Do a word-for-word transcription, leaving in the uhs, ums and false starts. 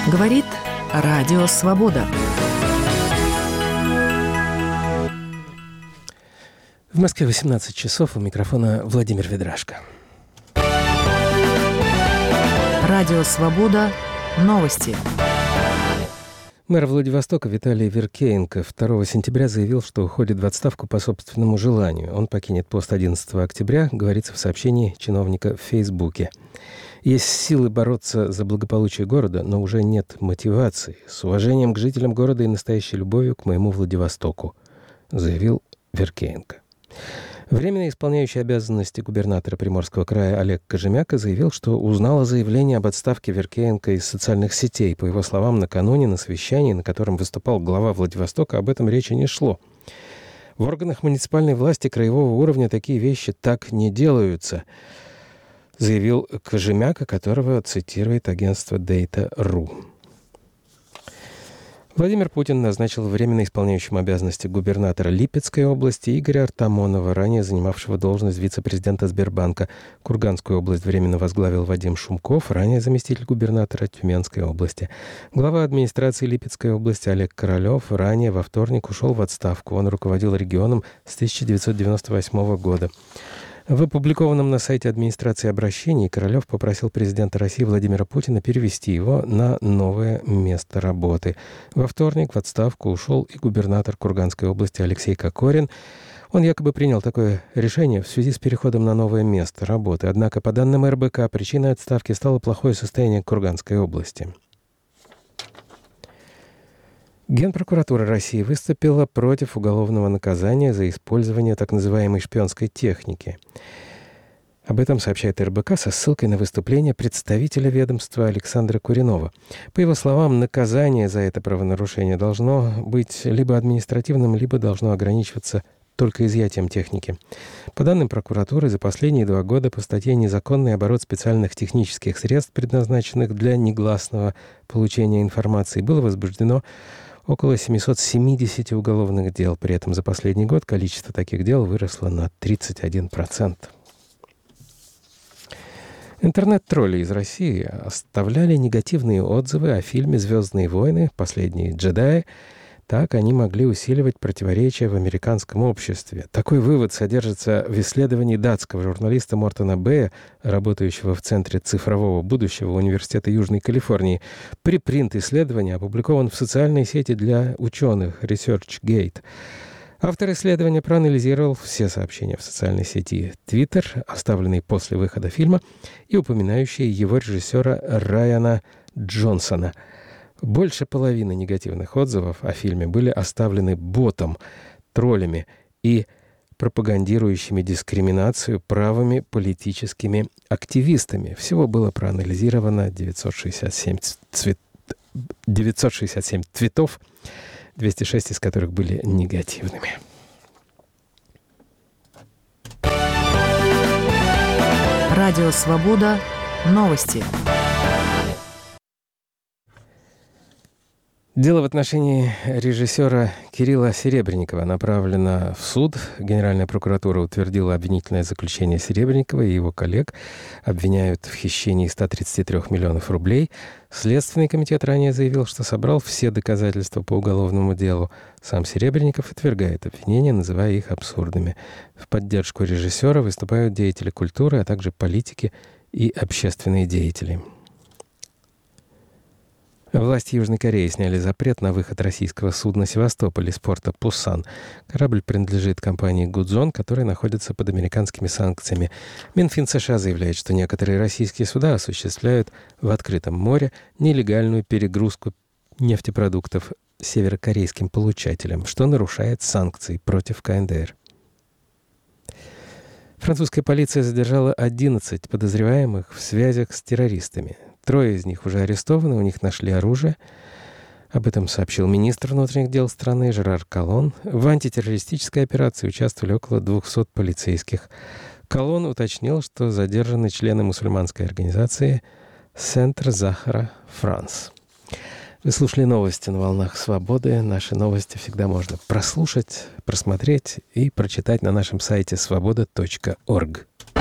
Говорит Радио Свобода. В Москве восемнадцать часов, у микрофона Владимир Ведрашко. Радио Свобода. Новости. Мэр Владивостока Виталий Веркеенко второго сентября заявил, что уходит в отставку по собственному желанию. Он покинет пост одиннадцатого октября, говорится в сообщении чиновника в Фейсбуке. Есть силы бороться за благополучие города, но уже нет мотивации. С уважением к жителям города и настоящей любовью к моему Владивостоку, заявил Веркеенко. Временно исполняющий обязанности губернатора Приморского края Олег Кожемяка заявил, что узнал о заявлении об отставке Веркеенко из социальных сетей. По его словам, накануне на совещании, на котором выступал глава Владивостока, об этом речи не шло. В органах муниципальной власти краевого уровня такие вещи так не делаются, заявил Кожемяка, которого цитирует агентство Data точка ру. Владимир Путин назначил временно исполняющим обязанности губернатора Липецкой области Игоря Артамонова, ранее занимавшего должность вице-президента Сбербанка. Курганскую область временно возглавил Вадим Шумков, ранее заместитель губернатора Тюменской области. Глава администрации Липецкой области Олег Королев ранее во вторник ушел в отставку. Он руководил регионом с тысяча девятьсот девяносто восьмого года. В опубликованном на сайте администрации обращении Королев попросил президента России Владимира Путина перевести его на новое место работы. Во вторник в отставку ушел и губернатор Курганской области Алексей Кокорин. Он якобы принял такое решение в связи с переходом на новое место работы. Однако, по данным эр бэ ка, причиной отставки стало плохое состояние Курганской области. Генпрокуратура России выступила против уголовного наказания за использование так называемой шпионской техники. Об этом сообщает эр бэ ка со ссылкой на выступление представителя ведомства Александра Куринова. По его словам, наказание за это правонарушение должно быть либо административным, либо должно ограничиваться только изъятием техники. По данным прокуратуры, за последние два года по статье «Незаконный оборот специальных технических средств, предназначенных для негласного получения информации», было возбуждено около семьсот семьдесят уголовных дел. При этом за последний год количество таких дел выросло на тридцать один процент. Интернет-тролли из России оставляли негативные отзывы о фильме «Звездные войны. Последние джедаи». Так они могли усиливать противоречия в американском обществе. Такой вывод содержится в исследовании датского журналиста Мортона Бэя, работающего в Центре цифрового будущего Университета Южной Калифорнии. Препринт исследования опубликован в социальной сети для ученых ResearchGate. Автор исследования проанализировал все сообщения в социальной сети Twitter, оставленные после выхода фильма, и упоминающие его режиссера Райана Джонсона. Больше половины негативных отзывов о фильме были оставлены ботом, троллями и пропагандирующими дискриминацию правыми политическими активистами. Всего было проанализировано девятьсот шестьдесят семь, цвет... девятьсот шестьдесят семь твитов, двести шесть из которых были негативными. Радио Свобода. Новости. Дело в отношении режиссера Кирилла Серебренникова направлено в суд. Генеральная прокуратура утвердила обвинительное заключение Серебренникова и его коллег. Обвиняют в хищении ста тридцати трёх миллионов рублей. Следственный комитет ранее заявил, что собрал все доказательства по уголовному делу. Сам Серебренников отвергает обвинения, называя их абсурдными. В поддержку режиссера выступают деятели культуры, а также политики и общественные деятели. Власти Южной Кореи сняли запрет на выход российского судна «Севастополь» из порта Пусан. Корабль принадлежит компании «Гудзон», которая находится под американскими санкциями. Минфин США заявляет, что некоторые российские суда осуществляют в открытом море нелегальную перегрузку нефтепродуктов северокорейским получателям, что нарушает санкции против ка эн дэ эр. Французская полиция задержала одиннадцать подозреваемых в связях с террористами. Трое из них уже арестованы, у них нашли оружие. Об этом сообщил министр внутренних дел страны Жерар Коллон. В антитеррористической операции участвовали около двухсот полицейских. Коллон уточнил, что задержаны члены мусульманской организации «Центр Захара Франс». Вы слушали новости на волнах Свободы. Наши новости всегда можно прослушать, просмотреть и прочитать на нашем сайте свобода точка орг.